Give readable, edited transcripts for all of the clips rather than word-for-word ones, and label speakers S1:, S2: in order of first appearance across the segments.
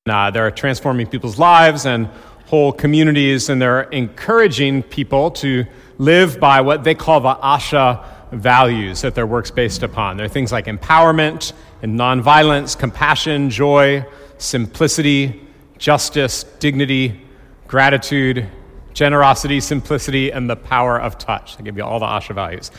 S1: They're transforming people's lives and whole communities, and they're encouraging people to live by what they call the Asha values that their work's based upon. They're things like empowerment and nonviolence, compassion, joy, simplicity, justice, dignity, gratitude, generosity, simplicity, and the power of touch. They give you all the Asha values.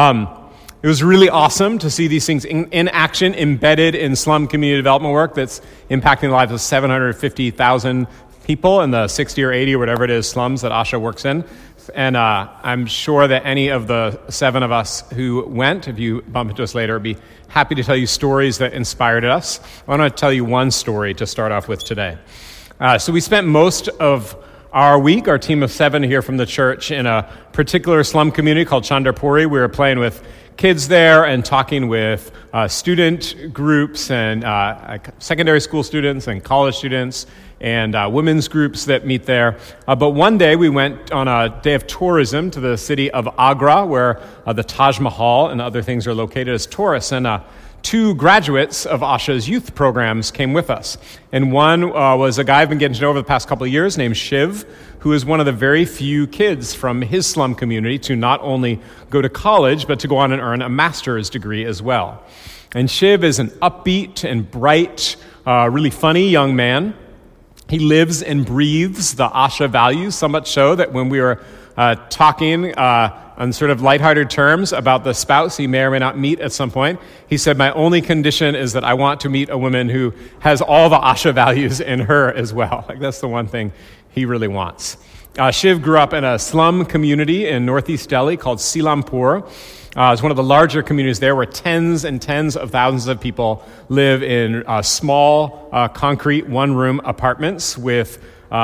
S1: It was really awesome to see these things in action, embedded in slum community development work that's impacting the lives of 750,000 people in the 60 or 80 or whatever it is slums that Asha works in. And I'm sure that any of the 7 of us who went, if you bump into us later, would be happy to tell you stories that inspired us. I want to tell you one story to start off with today. So we spent most of our week, our team of 7 here from the church, in a particular slum community called Chandrapuri. We were playing with kids there and talking with student groups and secondary school students and college students and women's groups that meet there. But one day we went on a day of tourism to the city of Agra, where the Taj Mahal and other things are located as tourists. And 2 graduates of Asha's youth programs came with us. And one was a guy I've been getting to know over the past couple of years named Shiv, who is one of the very few kids from his slum community to not only go to college, but to go on and earn a master's degree as well. And Shiv is an upbeat and bright, really funny young man. He lives and breathes the Asha values, so much so that when we were talking on sort of lighthearted terms about the spouse he may or may not meet at some point, he said, my only condition is that I want to meet a woman who has all the Asha values in her as well. Like, that's the one thing he really wants. Shiv grew up in a slum community in northeast Delhi called Seelampur. It's one of the larger communities there where tens and tens of thousands of people live in small, concrete, one-room apartments with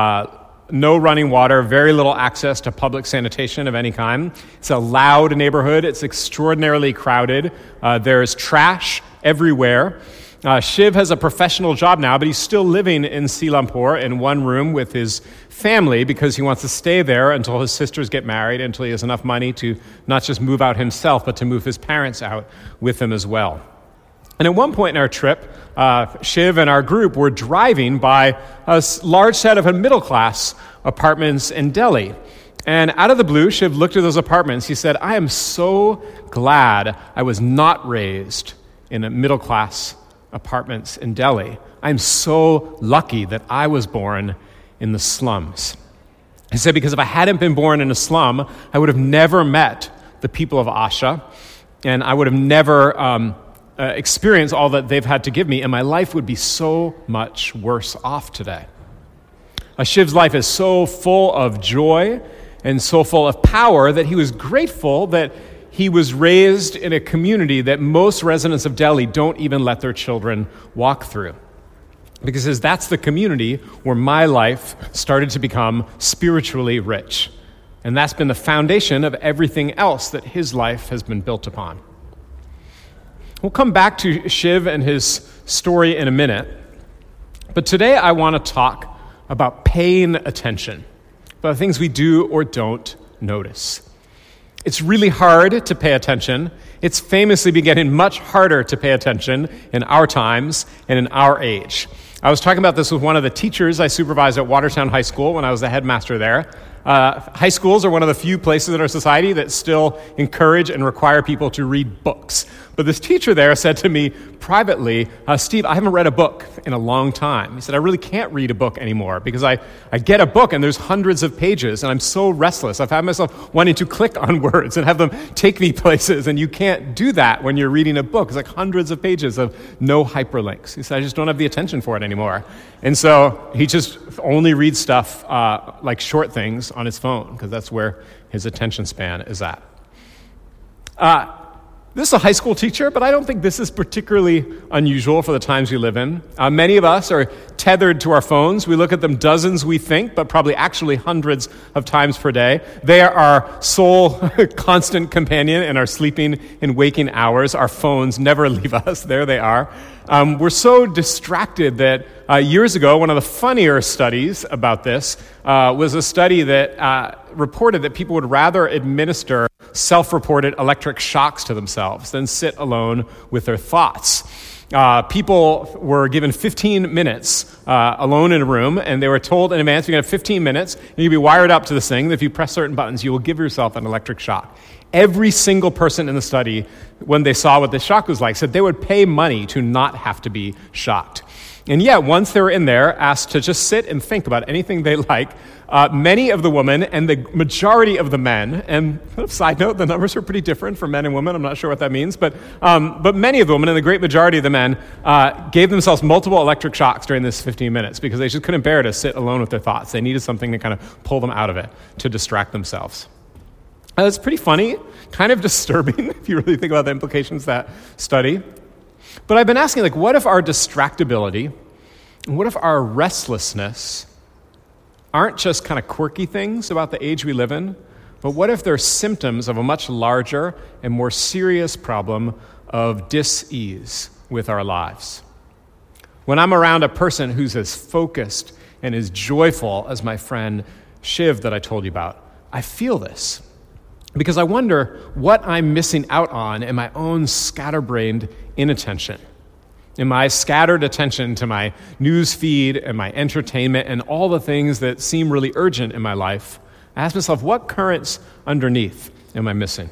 S1: no running water, very little access to public sanitation of any kind. It's a loud neighborhood. It's extraordinarily crowded. There's trash everywhere. Shiv has a professional job now, but he's still living in Seelampur in one room with his family because he wants to stay there until his sisters get married, until he has enough money to not just move out himself, but to move his parents out with him as well. And at one point in our trip, Shiv and our group were driving by a large set of middle-class apartments in Delhi. And out of the blue, Shiv looked at those apartments. He said, I am so glad I was not raised in a middle-class apartments in Delhi. I'm so lucky that I was born in the slums. He said, because if I hadn't been born in a slum, I would have never met the people of Asha, and I would have never experienced all that they've had to give me, and my life would be so much worse off today. Shiv's life is so full of joy and so full of power that he was grateful that he was raised in a community that most residents of Delhi don't even let their children walk through. Because that's the community where my life started to become spiritually rich. And that's been the foundation of everything else that his life has been built upon. We'll come back to Shiv and his story in a minute. But today I want to talk about paying attention, about things we do or don't notice. It's really hard to pay attention. It's famously been getting much harder to pay attention in our times and in our age. I was talking about this with one of the teachers I supervised at Watertown High School when I was the headmaster there. High schools are one of the few places in our society that still encourage and require people to read books. But this teacher there said to me privately, Steve, I haven't read a book in a long time. He said, I really can't read a book anymore because I get a book and there's hundreds of pages and I'm so restless. I've had myself wanting to click on words and have them take me places, and you can't do that when you're reading a book. It's like hundreds of pages of no hyperlinks. He said, I just don't have the attention for it anymore. And so he just only reads stuff like short things on his phone because that's where his attention span is at. This is a high school teacher, but I don't think this is particularly unusual for the times we live in. Many of us are tethered to our phones. We look at them dozens, we think, but probably actually hundreds of times per day. They are our sole constant companion in our sleeping and waking hours. Our phones never leave us. There they are. We're so distracted that years ago, one of the funnier studies about this was a study that reported that people would rather administer self-reported electric shocks to themselves than sit alone with their thoughts. People were given 15 minutes alone in a room, and they were told in advance, you're going to have 15 minutes, and you'll be wired up to this thing. If you press certain buttons, you will give yourself an electric shock. Every single person in the study, when they saw what the shock was like, said they would pay money to not have to be shocked. And yet, once they were in there, asked to just sit and think about anything they like, many of the women and the majority of the men, and side note, the numbers are pretty different for men and women. I'm not sure what that means, but many of the women and the great majority of the men gave themselves multiple electric shocks during this 15 minutes because they just couldn't bear to sit alone with their thoughts. They needed something to kind of pull them out of it, to distract themselves. It's pretty funny, kind of disturbing if you really think about the implications of that study. But I've been asking, what if our distractibility, and what if our restlessness aren't just kind of quirky things about the age we live in, but what if they're symptoms of a much larger and more serious problem of dis-ease with our lives? When I'm around a person who's as focused and as joyful as my friend Shiv that I told you about, I feel this. Because I wonder what I'm missing out on in my own scatterbrained inattention, in my scattered attention to my news feed and my entertainment and all the things that seem really urgent in my life. I ask myself, what currents underneath am I missing?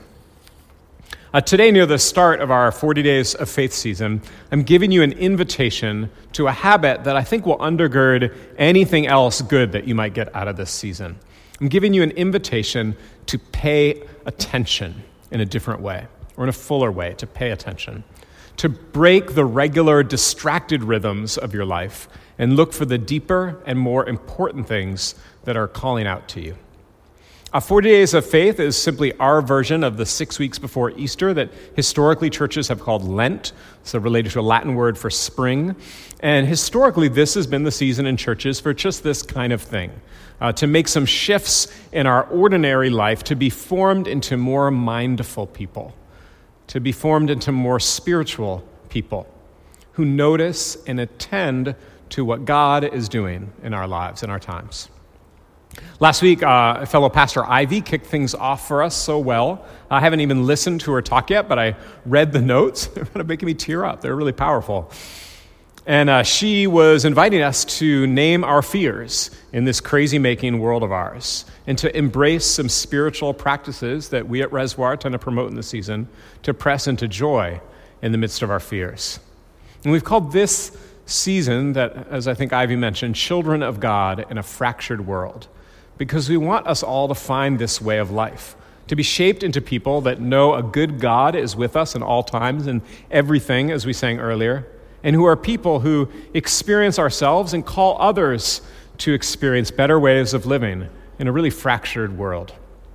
S1: Today, near the start of our 40 Days of Faith season, I'm giving you an invitation to a habit that I think will undergird anything else good that you might get out of this season. I'm giving you an invitation to pay attention in a different way, or in a fuller way, to pay attention, to break the regular distracted rhythms of your life and look for the deeper and more important things that are calling out to you. 40 Days of Faith is simply our version of the 6 weeks before Easter that historically churches have called Lent, so related to a Latin word for spring. And historically, this has been the season in churches for just this kind of thing, to make some shifts in our ordinary life, to be formed into more mindful people, to be formed into more spiritual people who notice and attend to what God is doing in our lives, in our times. Last week, fellow pastor Ivy kicked things off for us so well. I haven't even listened to her talk yet, but I read the notes. They're making me tear up. They're really powerful. And she was inviting us to name our fears in this crazy-making world of ours and to embrace some spiritual practices that we at Reservoir tend to promote in the season to press into joy in the midst of our fears. And we've called this season that, as I think Ivy mentioned, Children of God in a Fractured World, because we want us all to find this way of life, to be shaped into people that know a good God is with us in all times and everything, as we sang earlier, and who are people who experience ourselves and call others to experience better ways of living in a really fractured world.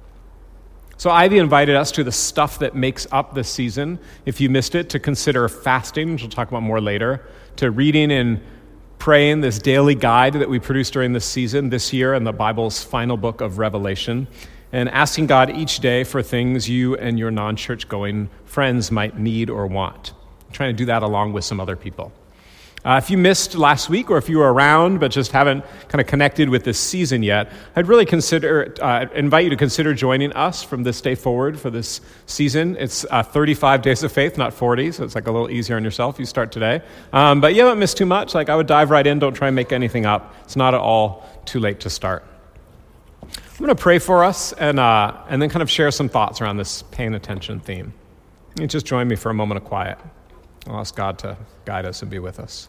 S1: So Ivy invited us to the stuff that makes up this season. If you missed it, to consider fasting, which we'll talk about more later, to reading and praying this daily guide that we produced during this season, this year, in the Bible's final book of Revelation, and asking God each day for things you and your non-church-going friends might need or want. I'm trying to do that along with some other people. If you missed last week, or if you were around but just haven't kind of connected with this season yet, I'd really invite you to consider joining us from this day forward for this season. It's 35 Days of Faith, not 40, so it's like a little easier on yourself. You start today. But you haven't missed too much. I would dive right in. Don't try and make anything up. It's not at all too late to start. I'm going to pray for us and then kind of share some thoughts around this paying attention theme. You just join me for a moment of quiet. I'll ask God to guide us and be with us.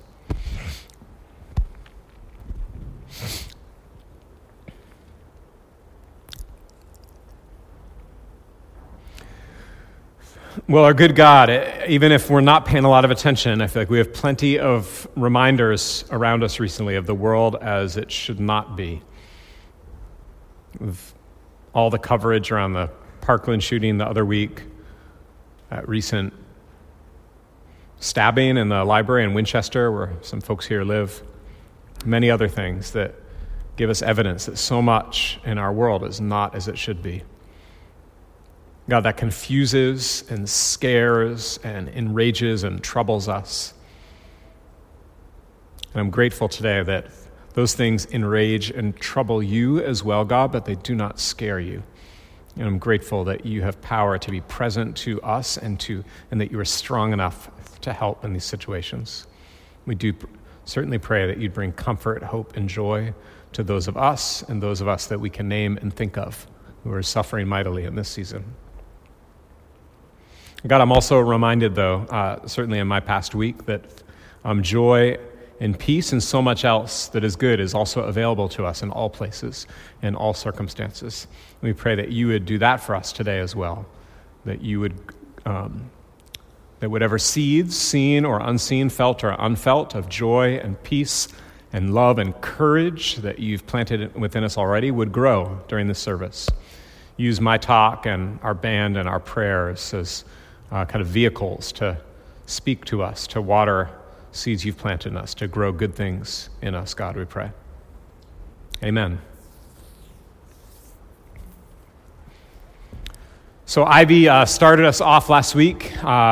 S1: Well, our good God, even if we're not paying a lot of attention, I feel like we have plenty of reminders around us recently of the world as it should not be. With all the coverage around the Parkland shooting the other week, recent stabbing in the library in Winchester, where some folks here live, many other things that give us evidence that so much in our world is not as it should be. God, that confuses and scares and enrages and troubles us. And I'm grateful today that those things enrage and trouble you as well, God, but they do not scare you. And I'm grateful that you have power to be present to us and that you are strong enough to help in these situations. We do certainly pray that you'd bring comfort, hope, and joy to those of us and those of us that we can name and think of who are suffering mightily in this season. God, I'm also reminded, though, certainly in my past week, that joy and peace and so much else that is good is also available to us in all places, in all circumstances. We pray that you would do that for us today as well, that you would, that whatever seeds, seen or unseen, felt or unfelt, of joy and peace and love and courage that you've planted within us already would grow during this service. Use my talk and our band and our prayers as kind of vehicles to speak to us, to water seeds you've planted in us, to grow good things in us, God, we pray. Amen. So Ivy started us off last week.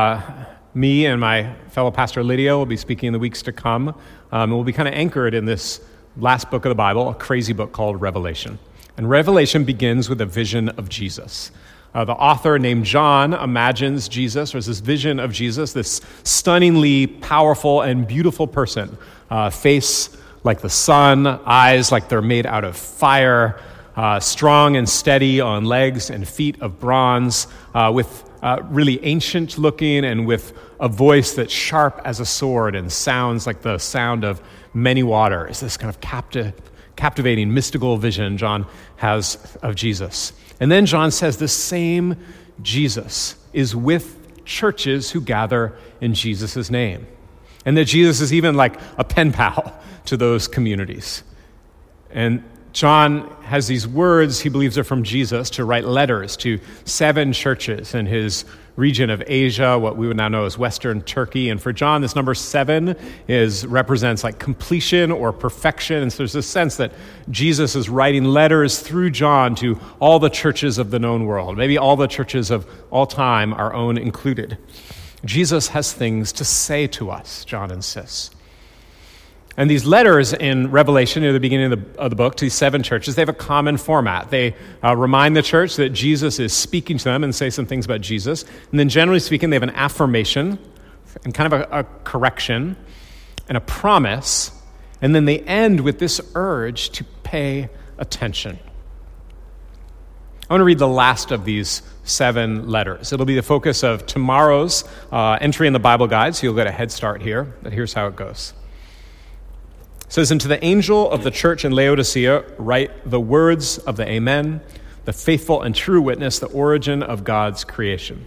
S1: Me and my fellow pastor Lydia will be speaking in the weeks to come. And we'll be kind of anchored in this last book of the Bible, a crazy book called Revelation. And Revelation begins with a vision of Jesus. The author named John imagines Jesus, or this vision of Jesus, this stunningly powerful and beautiful person, face like the sun, eyes like they're made out of fire, strong and steady on legs and feet of bronze, with really ancient looking and with a voice that's sharp as a sword and sounds like the sound of many waters. This kind of captivating, mystical vision John has of Jesus. And then John says the same Jesus is with churches who gather in Jesus' name. And that Jesus is even like a pen pal to those communities. And John has these words he believes are from Jesus to write letters to 7 churches in his region of Asia, what we would now know as Western Turkey. And for John, this number 7 represents like completion or perfection. And so there's this sense that Jesus is writing letters through John to all the churches of the known world, maybe all the churches of all time, our own included. Jesus has things to say to us, John insists. And these letters in Revelation, near the beginning of the book, to these 7 churches, they have a common format. They remind the church that Jesus is speaking to them and say some things about Jesus. And then generally speaking, they have an affirmation and kind of a correction and a promise. And then they end with this urge to pay attention. I want to read the last of these 7 letters. It'll be the focus of tomorrow's entry in the Bible guide, so you'll get a head start here. But here's how it goes. It says, "And to the angel of the church in Laodicea, write the words of the Amen, the faithful and true witness, the origin of God's creation.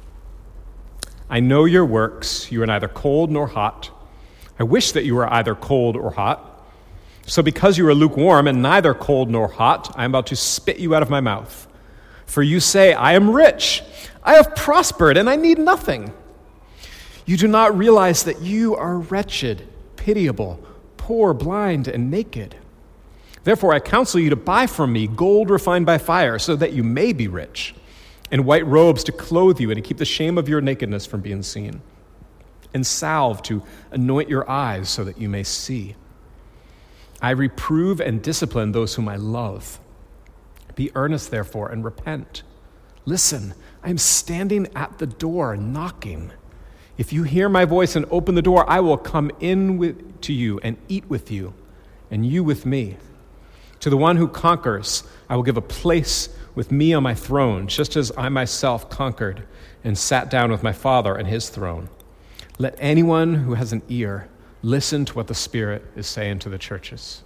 S1: I know your works. You are neither cold nor hot. I wish that you were either cold or hot. So because you are lukewarm and neither cold nor hot, I am about to spit you out of my mouth. For you say, I am rich. I have prospered and I need nothing. You do not realize that you are wretched, pitiable, poor, blind, and naked. Therefore, I counsel you to buy from me gold refined by fire, so that you may be rich, and white robes to clothe you and to keep the shame of your nakedness from being seen, and salve to anoint your eyes so that you may see. I reprove and discipline those whom I love. Be earnest, therefore, and repent. Listen, I am standing at the door knocking. If you hear my voice and open the door, I will come in to you and eat with you, and you with me. To the one who conquers, I will give a place with me on my throne, just as I myself conquered and sat down with my Father on his throne. Let anyone who has an ear listen to what the Spirit is saying to the churches."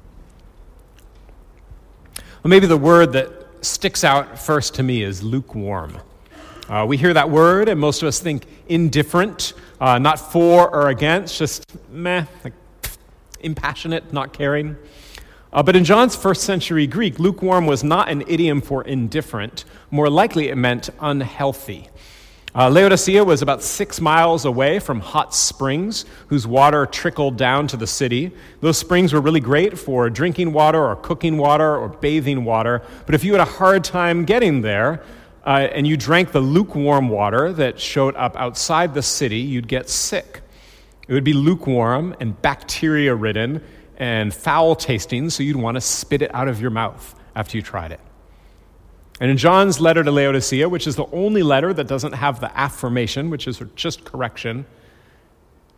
S1: Well, maybe the word that sticks out first to me is lukewarm. We hear that word, and most of us think indifferent, not for or against, just meh, like impassionate, not caring. But in John's first century Greek, lukewarm was not an idiom for indifferent. More likely, it meant unhealthy. Laodicea was about 6 miles away from hot springs whose water trickled down to the city. Those springs were really great for drinking water or cooking water or bathing water. But if you had a hard time getting there, and you drank the lukewarm water that showed up outside the city, you'd get sick. It would be lukewarm and bacteria-ridden and foul-tasting, so you'd want to spit it out of your mouth after you tried it. And in John's letter to Laodicea, which is the only letter that doesn't have the affirmation, which is just correction,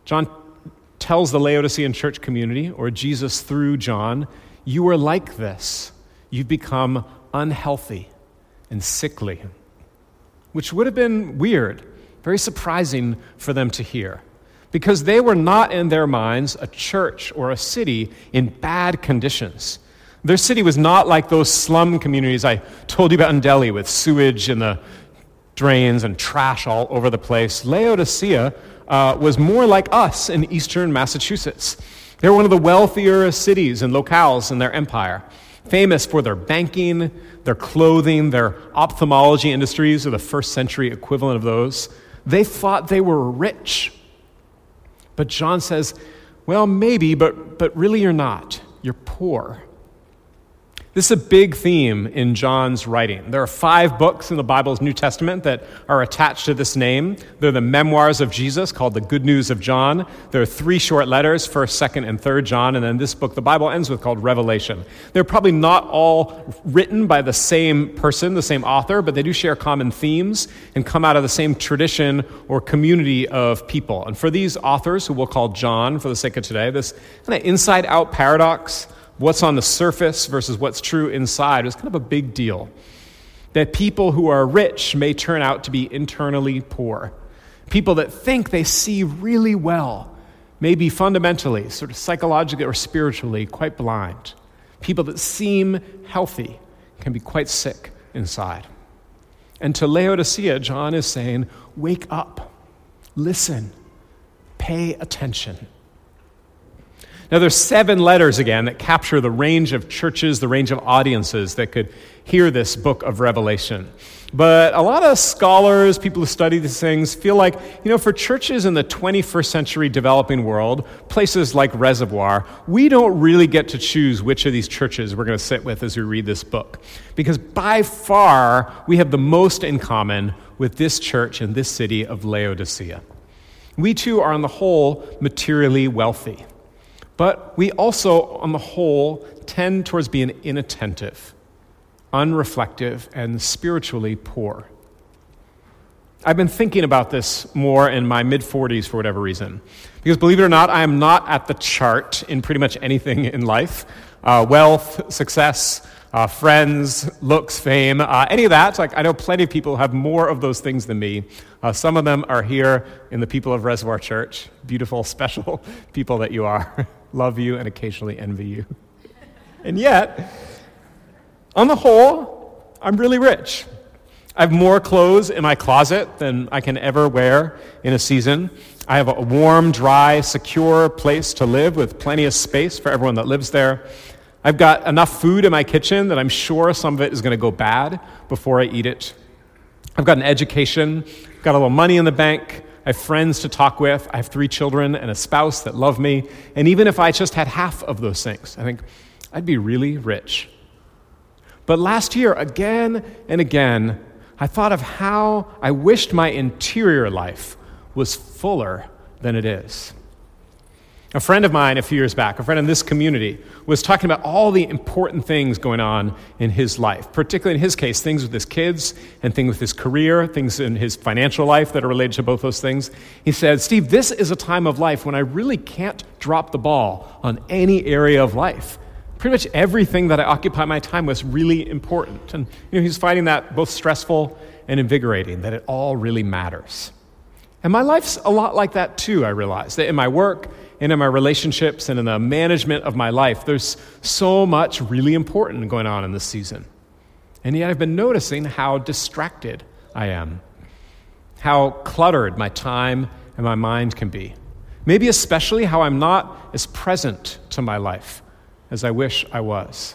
S1: John tells the Laodicean church community, or Jesus through John, you are like this. You've become unhealthy and sickly, which would have been weird, very surprising for them to hear, because they were not in their minds a church or a city in bad conditions. Their city was not like those slum communities I told you about in Delhi with sewage in the drains and trash all over the place. Laodicea was more like us in eastern Massachusetts. They were one of the wealthier cities and locales in their empire, famous for their banking, their clothing, their ophthalmology industries, or the first century equivalent of those. They thought they were rich. But John says, well, maybe, but really you're not. You're poor. This is a big theme in John's writing. There are 5 books in the Bible's New Testament that are attached to this name. They're the memoirs of Jesus, called the Good News of John. There are 3 short letters, 1st, 2nd, and 3rd John, and then this book the Bible ends with called Revelation. They're probably not all written by the same person, the same author, but they do share common themes and come out of the same tradition or community of people. And for these authors, who we'll call John for the sake of today, this kind of inside-out paradox, what's on the surface versus what's true inside, is kind of a big deal. That people who are rich may turn out to be internally poor. People that think they see really well may be fundamentally, sort of psychologically or spiritually, quite blind. People that seem healthy can be quite sick inside. And to Laodicea, John is saying, wake up, listen, pay attention. Now, there's 7 letters, again, that capture the range of churches, the range of audiences that could hear this book of Revelation. But a lot of scholars, people who study these things, feel like, for churches in the 21st century developing world, places like Reservoir, we don't really get to choose which of these churches we're going to sit with as we read this book. Because by far, we have the most in common with this church and this city of Laodicea. We too are, on the whole, materially wealthy. But we also, on the whole, tend towards being inattentive, unreflective, and spiritually poor. I've been thinking about this more in my mid-40s for whatever reason. Because believe it or not, I am not at the chart in pretty much anything in life. Wealth, success, friends, looks, fame, any of that. I know plenty of people who have more of those things than me. Some of them are here in the people of Reservoir Church. Beautiful, special people that you are. Love you and occasionally envy you. And yet, on the whole, I'm really rich. I have more clothes in my closet than I can ever wear in a season. I have a warm, dry, secure place to live with plenty of space for everyone that lives there. I've got enough food in my kitchen that I'm sure some of it is going to go bad before I eat it. I've got an education, got a little money in the bank, I have friends to talk with, I have 3 children and a spouse that love me, and even if I just had half of those things, I think I'd be really rich. But last year, again and again, I thought of how I wished my interior life was fuller than it is. A friend of mine a few years back, a friend in this community, was talking about all the important things going on in his life, particularly in his case, things with his kids and things with his career, things in his financial life that are related to both those things. He said, Steve, this is a time of life when I really can't drop the ball on any area of life. Pretty much everything that I occupy my time with is really important. And he's finding that both stressful and invigorating, that it all really matters. And my life's a lot like that too, I realize, that in my work and in my relationships and in the management of my life, there's so much really important going on in this season. And yet I've been noticing how distracted I am, how cluttered my time and my mind can be. Maybe especially how I'm not as present to my life as I wish I was.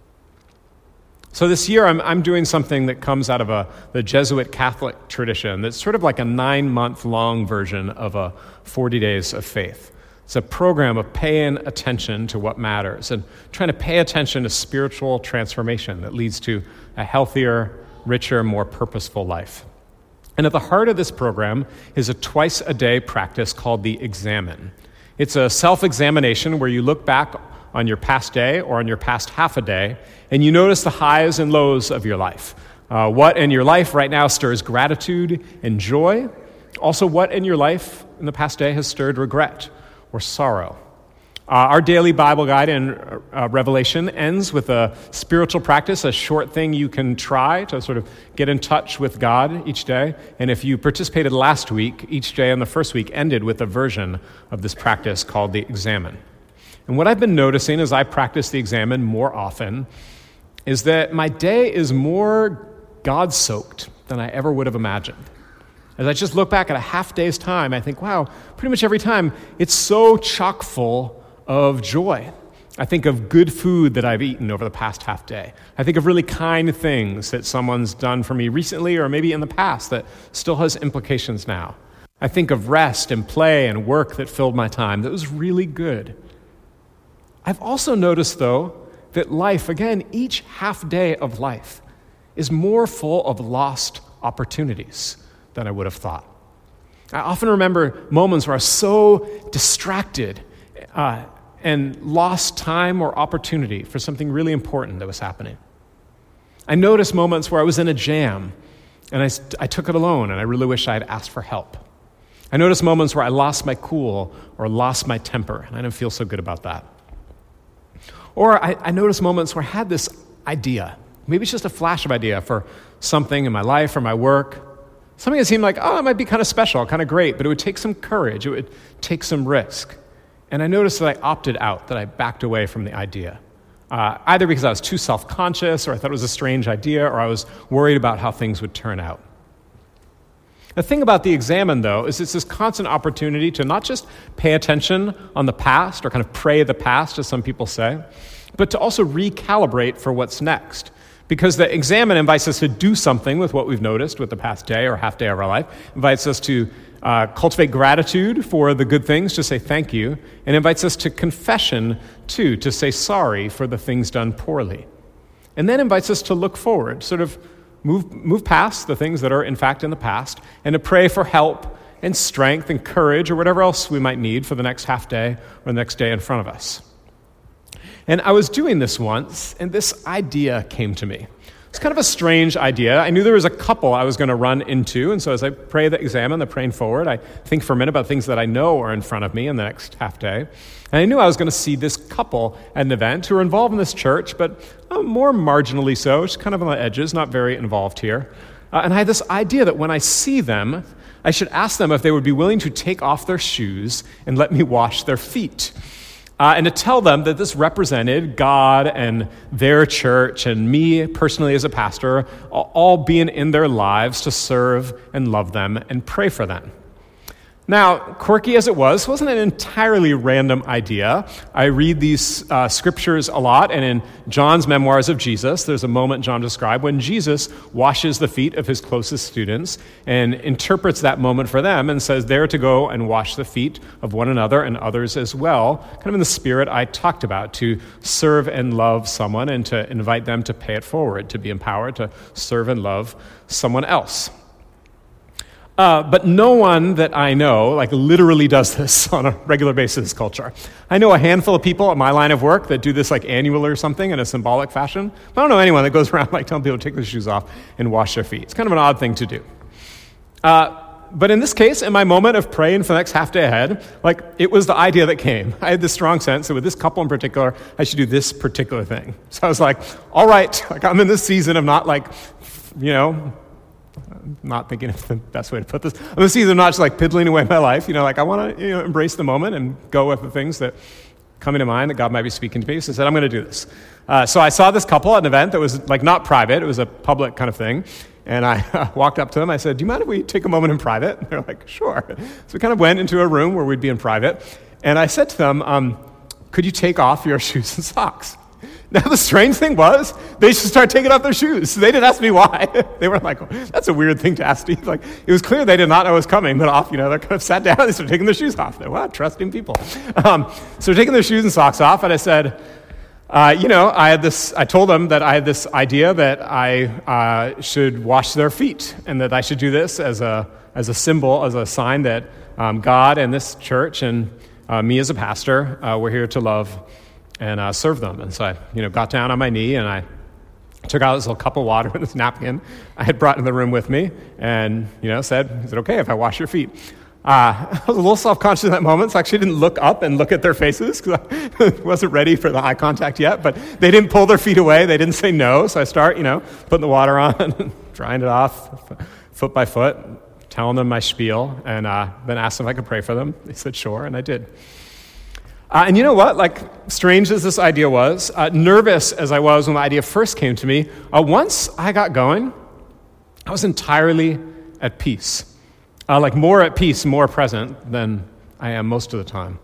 S1: So this year, I'm doing something that comes out of the Jesuit Catholic tradition that's sort of like a 9-month-long version of a 40 Days of Faith. It's a program of paying attention to what matters and trying to pay attention to spiritual transformation that leads to a healthier, richer, more purposeful life. And at the heart of this program is a twice-a-day practice called the Examen. It's a self-examination where you look back on your past day or on your past half a day, and you notice the highs and lows of your life. What in your life right now stirs gratitude and joy, Also, what in your life in the past day has stirred regret or sorrow? Our daily Bible guide in Revelation ends with a spiritual practice, a short thing you can try to sort of get in touch with God each day. And if you participated last week, each day in the first week ended with a version of this practice called the Examen. And what I've been noticing as I practice the Examen more often is that my day is more God-soaked than I ever would have imagined. As I just look back at a half day's time, I think, wow, pretty much every time it's so chock full of joy. I think of good food that I've eaten over the past half day. I think of really kind things that someone's done for me recently or maybe in the past that still has implications now. I think of rest and play and work that filled my time that was really good. I've also noticed, though, that life, again, each half day of life is more full of lost opportunities than I would have thought. I often remember moments where I was so distracted and lost time or opportunity for something really important that was happening. I noticed moments where I was in a jam and I took it alone and I really wish I had asked for help. I noticed moments where I lost my cool or lost my temper and I didn't feel so good about that. Or I noticed moments where I had this idea, maybe it's just a flash of idea for something in my life or my work, something that seemed like, oh, it might be kind of special, kind of great, but it would take some courage, it would take some risk. And I noticed that I opted out, that I backed away from the idea, either because I was too self-conscious or I thought it was a strange idea or I was worried about how things would turn out. The thing about the Examen, though, is it's this constant opportunity to not just pay attention on the past or kind of pray the past, as some people say, but to also recalibrate for what's next. Because the Examen invites us to do something with what we've noticed with the past day or half day of our life, invites us to cultivate gratitude for the good things, to say thank you, and invites us to confession, too, to say sorry for the things done poorly. And then invites us to look forward, sort of move past the things that are, in fact, in the past, and to pray for help and strength and courage or whatever else we might need for the next half day or the next day in front of us. And I was doing this once, and this idea came to me. It's kind of a strange idea. I knew there was a couple I was going to run into, and so as I pray the Examen, the praying forward, I think for a minute about things that I know are in front of me in the next half day. And I knew I was going to see this couple at an event who are involved in this church, but more marginally so, just kind of on the edges, not very involved here. And I had this idea that when I see them, I should ask them if they would be willing to take off their shoes and let me wash their feet. And to tell them that this represented God and their church and me personally as a pastor, all being in their lives to serve and love them and pray for them. Now, quirky as it wasn't an entirely random idea. I read these scriptures a lot, and in John's Memoirs of Jesus, there's a moment John described when Jesus washes the feet of his closest students and interprets that moment for them and says they're to go and wash the feet of one another and others as well, kind of in the spirit I talked about, to serve and love someone and to invite them to pay it forward, to be empowered to serve and love someone else. But no one that I know, literally does this on a regular basis, culture. I know a handful of people at my line of work that do this annual or something in a symbolic fashion. But I don't know anyone that goes around telling people to take their shoes off and wash their feet. It's kind of an odd thing to do. But in this case, in my moment of praying for the next half day ahead, it was the idea that came. I had this strong sense that with this couple in particular, I should do this particular thing. So I was like, all right, I'm in this season of not not thinking of the best way to put this. I'm in a season of not just piddling away my life. I want to embrace the moment and go with the things that come into mind that God might be speaking to me. So I said, I'm going to do this. So I saw this couple at an event that was not private. It was a public kind of thing. And I walked up to them. I said, do you mind if we take a moment in private? And they're like, sure. So we kind of went into a room where we'd be in private. And I said to them, could you take off your shoes and socks? Now, the strange thing was, they just started taking off their shoes. They didn't ask me why. They were like, that's a weird thing to ask Steve. It was clear they did not know it was coming, but they kind of sat down, they started taking their shoes off. They're, wow, trusting people. So taking their shoes and socks off, and I said, I told them that I had this idea that I should wash their feet, and that I should do this as a symbol, as a sign that God and this church and me as a pastor, we're here to love and serve them. And so I, got down on my knee and I took out this little cup of water and this napkin I had brought in the room with me and, said, is it okay if I wash your feet? I was a little self-conscious in that moment, so I actually didn't look up and look at their faces because I wasn't ready for the eye contact yet, but they didn't pull their feet away. They didn't say no, so I start, putting the water on, drying it off foot by foot, telling them my spiel, and then asked them if I could pray for them. They said sure, and I did. And you know what? Strange as this idea was, nervous as I was when the idea first came to me, once I got going, I was entirely at peace. More at peace, more present than I am most of the time.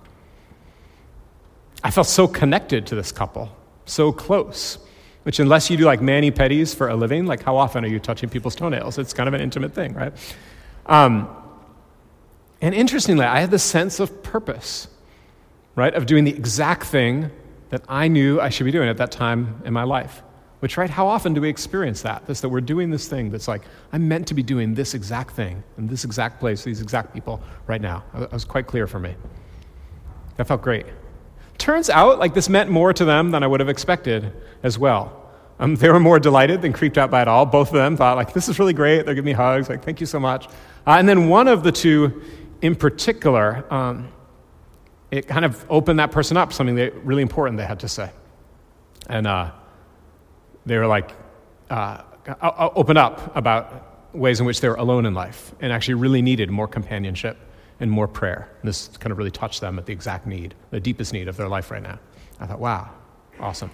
S1: I felt so connected to this couple, so close, which unless you do mani-pedis for a living, how often are you touching people's toenails? It's kind of an intimate thing, right? And interestingly, I had this sense of purpose, right, of doing the exact thing that I knew I should be doing at that time in my life. Which, right, how often do we experience that? That we're doing this thing that's I'm meant to be doing this exact thing in this exact place, these exact people right now. It was quite clear for me. That felt great. Turns out, this meant more to them than I would have expected as well. They were more delighted than creeped out by it all. Both of them thought, this is really great. They're giving me hugs, thank you so much. And then one of the two in particular, it kind of opened that person up, something really important they had to say. And they were open up about ways in which they were alone in life and actually really needed more companionship and more prayer. And this kind of really touched them at the exact need, the deepest need of their life right now. I thought, wow, awesome.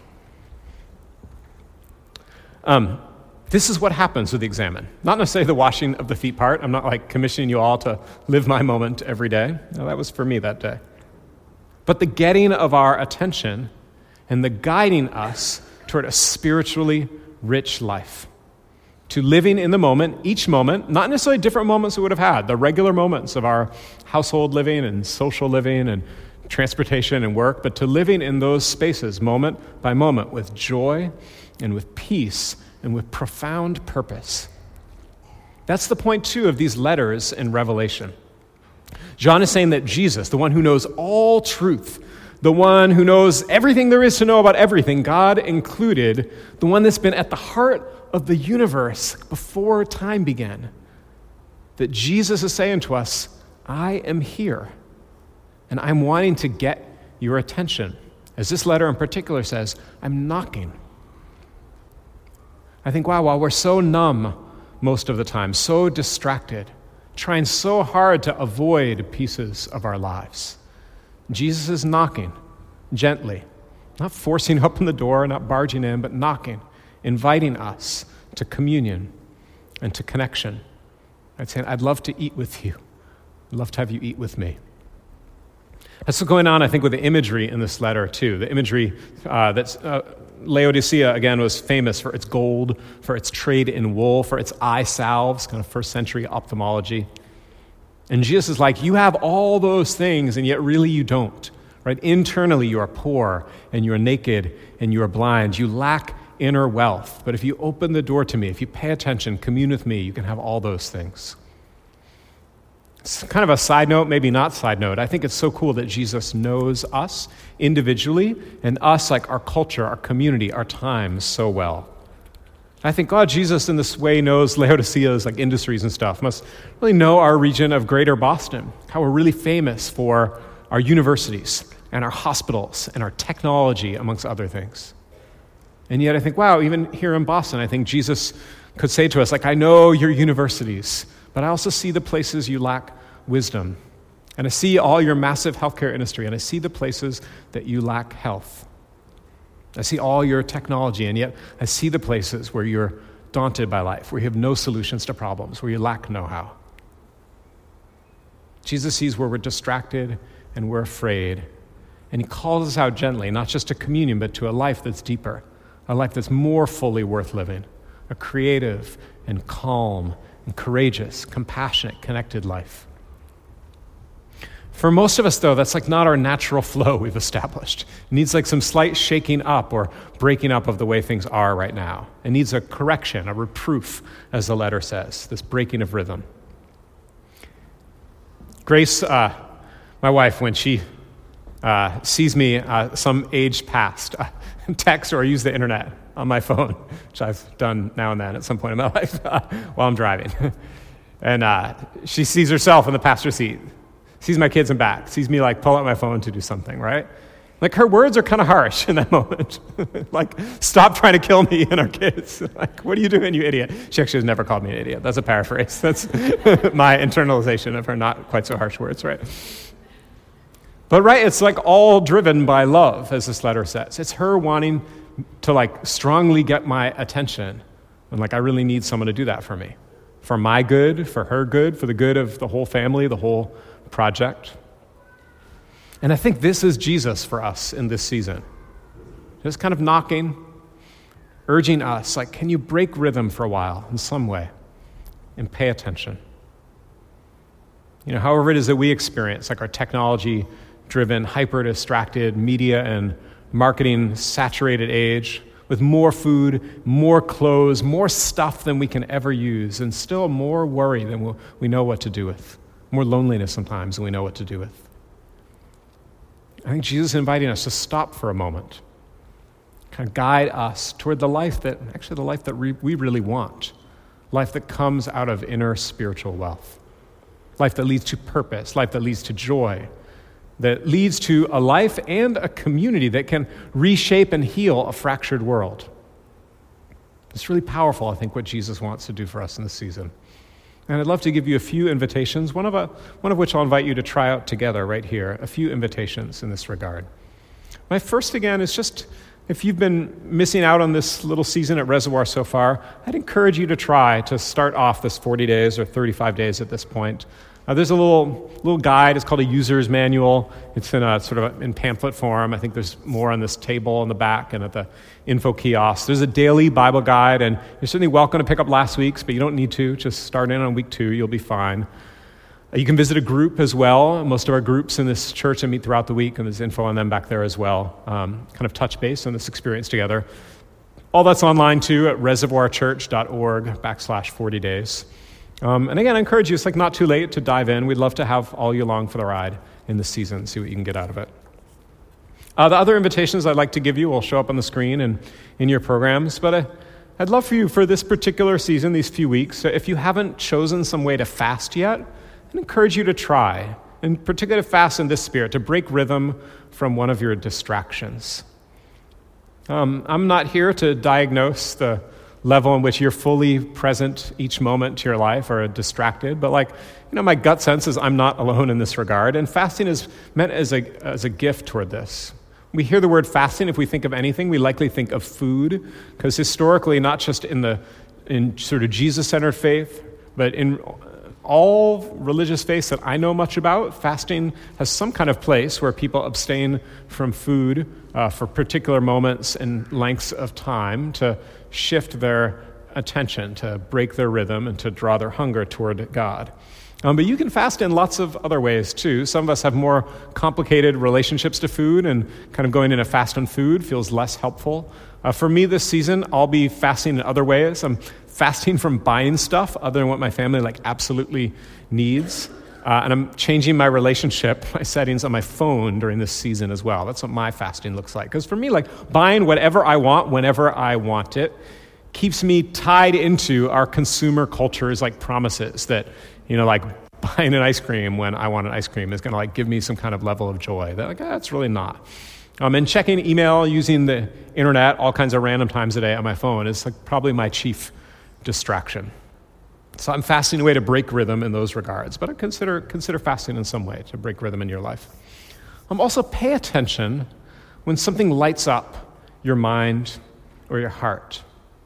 S1: This is what happens with the Examine. Not necessarily the washing of the feet part. I'm not commissioning you all to live my moment every day. No, that was for me that day. But the getting of our attention and the guiding us toward a spiritually rich life. To living in the moment, each moment, not necessarily different moments we would have had, the regular moments of our household living and social living and transportation and work, but to living in those spaces moment by moment with joy and with peace and with profound purpose. That's the point, too, of these letters in Revelation. John is saying that Jesus, the one who knows all truth, the one who knows everything there is to know about everything, God included, the one that's been at the heart of the universe before time began, that Jesus is saying to us, I am here, and I'm wanting to get your attention. As this letter in particular says, I'm knocking. I think, wow, while we're so numb most of the time, so distracted, trying so hard to avoid pieces of our lives, Jesus is knocking gently, not forcing open the door, not barging in, but knocking, inviting us to communion and to connection. I'd say, I'd love to eat with you. I'd love to have you eat with me. That's what's going on, I think, with the imagery in this letter, too. The imagery that's Laodicea, again, was famous for its gold, for its trade in wool, for its eye salves, kind of first century ophthalmology. And Jesus is like, you have all those things, and yet really you don't. Right? Internally, you are poor, and you are naked, and you are blind. You lack inner wealth. But if you open the door to me, if you pay attention, commune with me, you can have all those things. It's kind of a side note, maybe not side note. I think it's so cool that Jesus knows us individually and us, like our culture, our community, our times so well. I think God, Jesus in this way knows Laodicea's industries and stuff, must really know our region of Greater Boston, how we're really famous for our universities and our hospitals and our technology, amongst other things. And yet I think, wow, even here in Boston, I think Jesus could say to us, I know your universities, but I also see the places you lack wisdom. And I see all your massive healthcare industry, and I see the places that you lack health. I see all your technology, and yet I see the places where you're daunted by life, where you have no solutions to problems, where you lack know-how. Jesus sees where we're distracted and we're afraid, and he calls us out gently, not just to communion, but to a life that's deeper, a life that's more fully worth living, a creative and calm and courageous, compassionate, connected life. For most of us, though, that's not our natural flow we've established. It needs some slight shaking up or breaking up of the way things are right now. It needs a correction, a reproof, as the letter says, this breaking of rhythm. Grace, my wife, when she sees me some age past, text or use the internet on my phone, which I've done now and then at some point in my life while I'm driving. And she sees herself in the passenger seat, sees my kids in back, sees me like pull out my phone to do something, right? Like her words are kind of harsh in that moment. Like, stop trying to kill me and our kids. Like, what are you doing, you idiot? She actually has never called me an idiot. That's a paraphrase. That's my internalization of her not quite so harsh words, right? But right, it's like all driven by love, as this letter says. It's her wanting to like strongly get my attention. And like, I really need someone to do that for me. For my good, for her good, for the good of the whole family, the whole project. And I think this is Jesus for us in this season. Just kind of knocking, urging us, like, can you break rhythm for a while in some way and pay attention? You know, however it is that we experience, like our technology-driven, hyper-distracted, media and marketing-saturated age with more food, more clothes, more stuff than we can ever use, and still more worry than we know what to do with, more loneliness sometimes than we know what to do with. I think Jesus is inviting us to stop for a moment, kind of guide us toward the life that we really want, life that comes out of inner spiritual wealth, life that leads to purpose, life that leads to joy, that leads to a life and a community that can reshape and heal a fractured world. It's really powerful, I think, what Jesus wants to do for us in this season. And I'd love to give you a few invitations, one of which I'll invite you to try out together right here, a few invitations in this regard. My first, again, is just, if you've been missing out on this little season at Reservoir so far, I'd encourage you to try to start off this 40 days or 35 days at this point. There's a little guide. It's called a user's manual. It's in a sort of in pamphlet form. I think there's more on this table in the back and at the info kiosk. There's a daily Bible guide, and you're certainly welcome to pick up last week's, but you don't need to. Just start in on week 2. You'll be fine. You can visit a group as well. Most of our groups in this church meet throughout the week, and there's info on them back there as well. Kind of touch base on this experience together. All that's online too at reservoirchurch.org/40 days. And again, I encourage you, it's like not too late to dive in. We'd love to have all you along for the ride in this season, see what you can get out of it. The other invitations I'd like to give you will show up on the screen and in your programs, but I'd love for you for this particular season, these few weeks, if you haven't chosen some way to fast yet, I'd encourage you to try, in particular to fast in this spirit, to break rhythm from one of your distractions. I'm not here to diagnose the level in which you're fully present each moment to your life or distracted, but my gut sense is I'm not alone in this regard, and fasting is meant as a gift toward this. We hear the word fasting, if we think of anything, we likely think of food, because historically, not just in sort of Jesus-centered faith, but in all religious faiths that I know much about, fasting has some kind of place where people abstain from food for particular moments and lengths of time to shift their attention, to break their rhythm, and to draw their hunger toward God. But you can fast in lots of other ways, too. Some of us have more complicated relationships to food, and kind of going in a fast on food feels less helpful. For me this season, I'll be fasting in other ways. I'm fasting from buying stuff other than what my family absolutely needs. And I'm changing my settings on my phone during this season as well. That's what my fasting looks like. Because for me, buying whatever I want whenever I want it keeps me tied into our consumer culture's promises that, buying an ice cream when I want an ice cream is going to give me some kind of level of joy. That that's really not. And checking email, using the internet, all kinds of random times a day on my phone is probably my chief distraction. So I'm fasting a way to break rhythm in those regards, but I consider fasting in some way to break rhythm in your life. Also pay attention when something lights up your mind or your heart.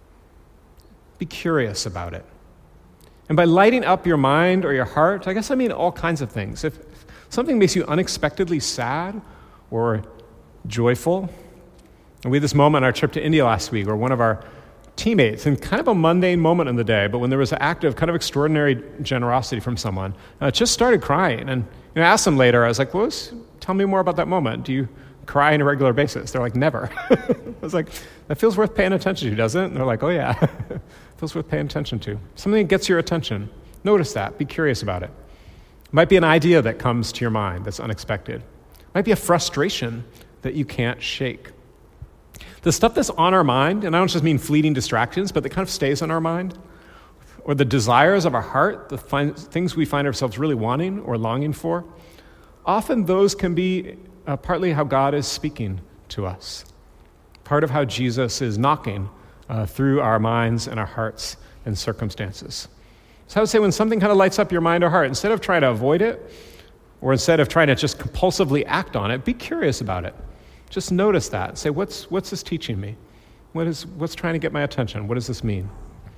S1: Be curious about it. And by lighting up your mind or your heart, I guess I mean all kinds of things. If something makes you unexpectedly sad or joyful, and we had this moment on our trip to India last week where one of our teammates, in kind of a mundane moment in the day, but when there was an act of kind of extraordinary generosity from someone, just started crying. And I asked them later, I was like, tell me more about that moment. Do you cry on a regular basis? They're like, never. I was like, that feels worth paying attention to, doesn't it? And they're like, oh yeah, it feels worth paying attention to. Something that gets your attention. Notice that. Be curious about it. It might be an idea that comes to your mind that's unexpected. It might be a frustration that you can't shake. The stuff that's on our mind, and I don't just mean fleeting distractions, but that kind of stays on our mind, or the desires of our heart, the things we find ourselves really wanting or longing for, often those can be partly how God is speaking to us, part of how Jesus is knocking through our minds and our hearts and circumstances. So I would say when something kind of lights up your mind or heart, instead of trying to avoid it, or instead of trying to just compulsively act on it, be curious about it. Just notice that. Say, what's this teaching me? What's trying to get my attention? What does this mean?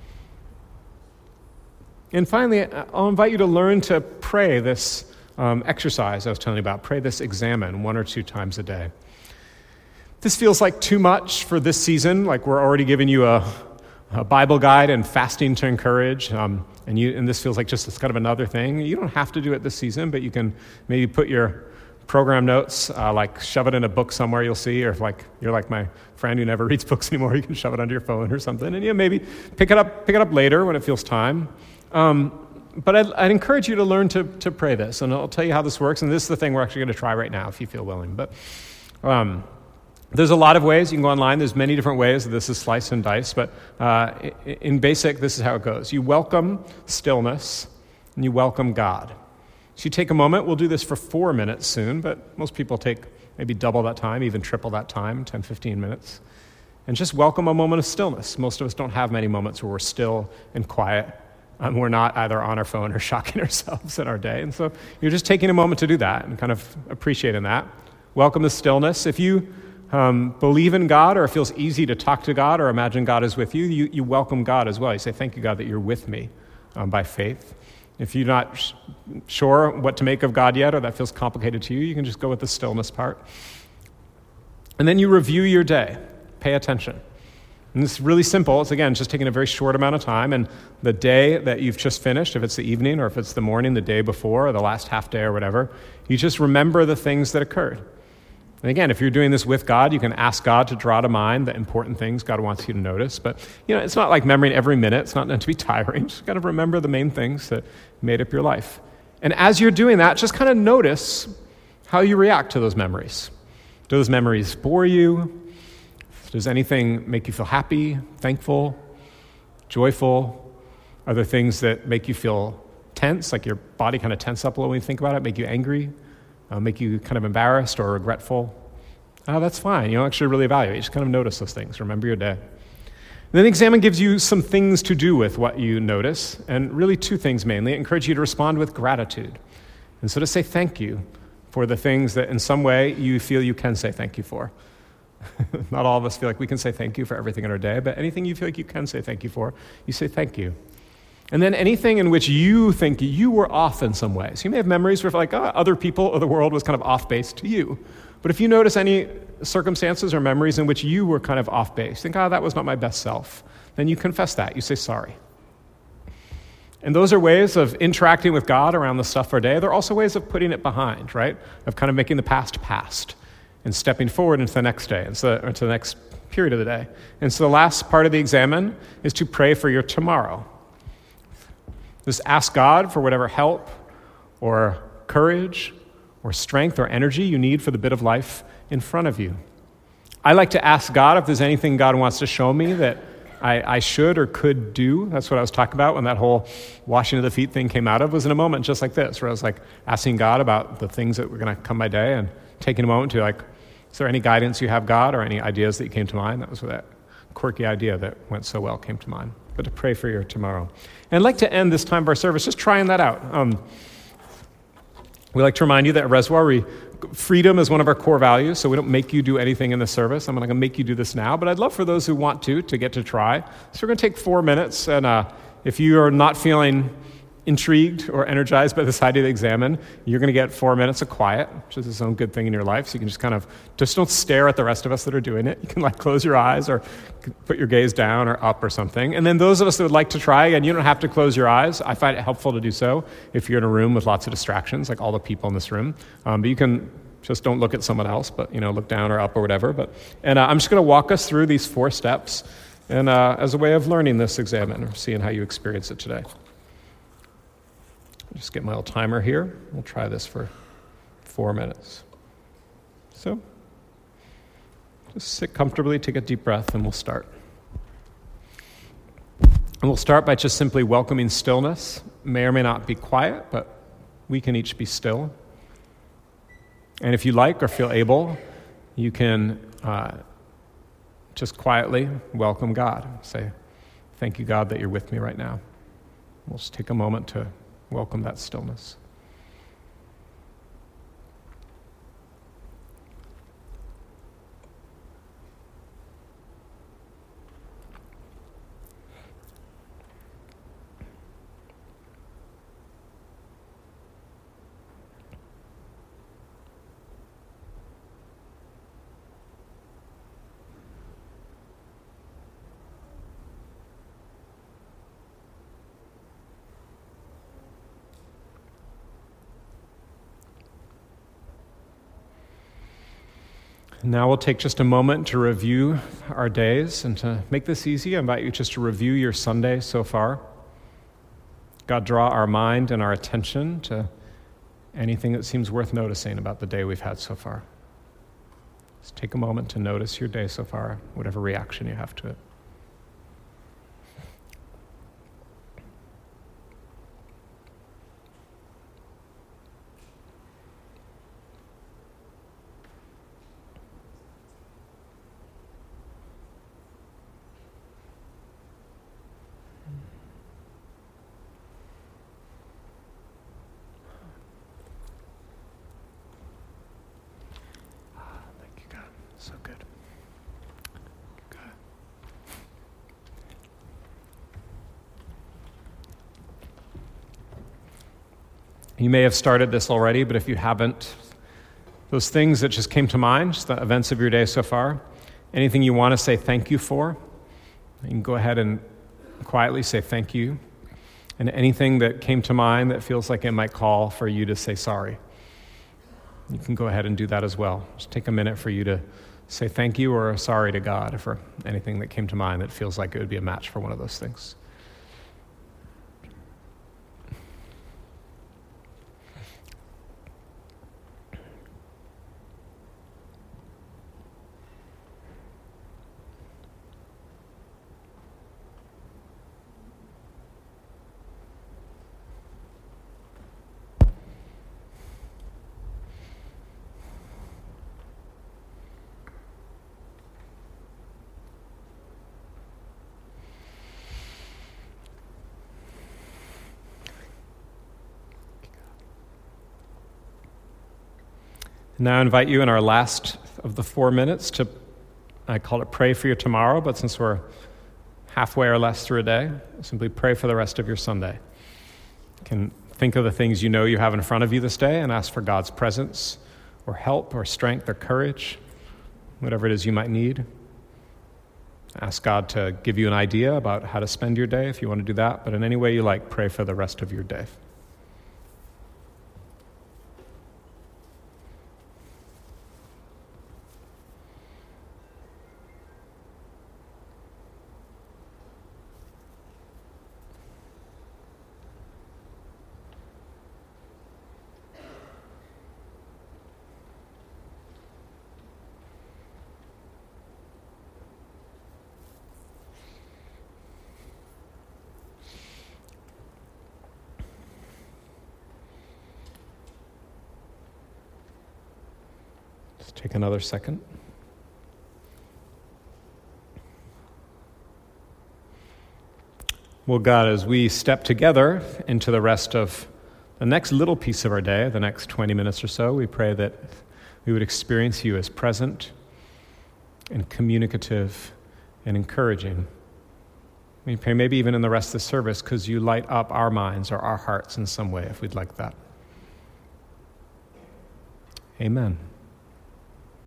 S1: And finally, I'll invite you to learn to pray this exercise I was telling you about. Pray this examen 1 or 2 times a day. This feels like too much for this season, like we're already giving you a Bible guide and fasting to encourage, and this feels like just it's kind of another thing. You don't have to do it this season, but you can maybe put your program notes, like shove it in a book somewhere you'll see, or if like you're like my friend who never reads books anymore, you can shove it under your phone or something, and maybe pick it up later when it feels time. But I'd encourage you to learn to pray this, and I'll tell you how this works, and this is the thing we're actually going to try right now if you feel willing. But there's a lot of ways. You can go online. There's many different ways. This is slice and dice, but in basic, this is how it goes. You welcome stillness, and you welcome God. So you take a moment. We'll do this for 4 minutes soon, but most people take maybe double that time, even triple that time, 10, 15 minutes. And just welcome a moment of stillness. Most of us don't have many moments where we're still and quiet. We're not either on our phone or shocking ourselves in our day. And so you're just taking a moment to do that and kind of appreciating that. Welcome the stillness. If you believe in God, or it feels easy to talk to God or imagine God is with you, you welcome God as well. You say, thank you, God, that you're with me by faith. If you're not sure what to make of God yet, or that feels complicated to you, you can just go with the stillness part. And then you review your day. Pay attention. And it's really simple. It's, again, just taking a very short amount of time. And the day that you've just finished, if it's the evening or if it's the morning, the day before, or the last half day or whatever, you just remember the things that occurred. And again, if you're doing this with God, you can ask God to draw to mind the important things God wants you to notice. But, it's not like memorying every minute. It's not meant to be tiring. Just got to remember the main things that made up your life. And as you're doing that, just kind of notice how you react to those memories. Do those memories bore you? Does anything make you feel happy, thankful, joyful? Are there things that make you feel tense, like your body kind of tense up a little when you think about it, make you angry? Make you kind of embarrassed or regretful? That's fine. You don't actually really evaluate. You just kind of notice those things. Remember your day. And then the examen gives you some things to do with what you notice, and really 2 things mainly. It encourages you to respond with gratitude. And so to say thank you for the things that in some way you feel you can say thank you for. Not all of us feel like we can say thank you for everything in our day, but anything you feel like you can say thank you for, you say thank you. And then anything in which you think you were off in some way. So you may have memories where other people or the world was kind of off base to you. But if you notice any circumstances or memories in which you were kind of off base, think, that was not my best self, then you confess that. You say sorry. And those are ways of interacting with God around the stuff of our day. They're also ways of putting it behind, right? Of kind of making the past and stepping forward into the next day, into the next period of the day. And so the last part of the examen is to pray for your tomorrow. Just ask God for whatever help or courage or strength or energy you need for the bit of life in front of you. I like to ask God if there's anything God wants to show me that I should or could do. That's what I was talking about when that whole washing of the feet thing came out of, was in a moment just like this, where I was like asking God about the things that were going to come my day and taking a moment to is there any guidance you have, God, or any ideas that came to mind? That was where that quirky idea that went so well came to mind. But to pray for your tomorrow. And I'd like to end this time of our service just trying that out. We like to remind you that at Reservoir, freedom is one of our core values, so we don't make you do anything in the service. I'm not going to make you do this now, but I'd love for those who want to get to try. So we're going to take 4 minutes, and if you are not feeling intrigued or energized by this idea of the examen, you're going to get 4 minutes of quiet, which is its own good thing in your life. So you can just kind of, just don't stare at the rest of us that are doing it. You can close your eyes or put your gaze down or up or something. And then those of us that would like to try, and you don't have to close your eyes. I find it helpful to do so if you're in a room with lots of distractions, like all the people in this room. But you can just don't look at someone else, but look down or up or whatever. And I'm just going to walk us through these 4 steps, and as a way of learning this examen or seeing how you experience it today. Just get my little timer here. We'll try this for 4 minutes. So, Just sit comfortably, take a deep breath, and we'll start. And we'll start by just simply welcoming stillness. May or may not be quiet, but we can each be still. And if you like or feel able, you can just quietly welcome God. Say, thank you, God, that you're with me right now. We'll just take a moment to welcome that stillness. Now we'll take just a moment to review our days, and to make this easy, I invite you just to review your Sunday so far. God, draw our mind and our attention to anything that seems worth noticing about the day we've had so far. Just take a moment to notice your day so far, whatever reaction you have to it. So good. Good. You may have started this already, but if you haven't, those things that just came to mind, just the events of your day so far, anything you want to say thank you for, you can go ahead and quietly say thank you. And anything that came to mind that feels like it might call for you to say sorry, you can go ahead and do that as well. Just take a minute for you to say thank you or sorry to God for anything that came to mind that feels like it would be a match for one of those things. Now I invite you in our last of the 4 minutes to, I call it pray for your tomorrow, but since we're halfway or less through a day, simply pray for the rest of your Sunday. You can think of the things you know you have in front of you this day and ask for God's presence or help or strength or courage, whatever it is you might need. Ask God to give you an idea about how to spend your day if you want to do that, but in any way you like, pray for the rest of your day. Take another second. Well, God, as we step together into the rest of the next little piece of our day, the next 20 minutes or so, we pray that we would experience you as present and communicative and encouraging. We pray maybe even in the rest of the service because you light up our minds or our hearts in some way if we'd like that. Amen.